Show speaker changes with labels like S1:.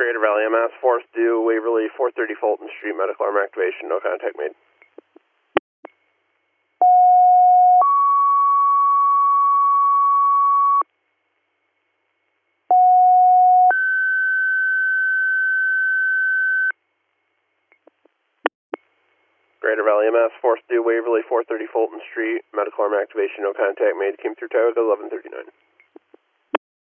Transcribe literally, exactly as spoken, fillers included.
S1: Greater Valley M S, fourth due Waverly, four thirty Fulton Street, medical arm activation, no contact made. Greater Valley M S, fourth due Waverly, four thirty Fulton Street, medical arm activation, no contact made, came through tower at eleven thirty-nine.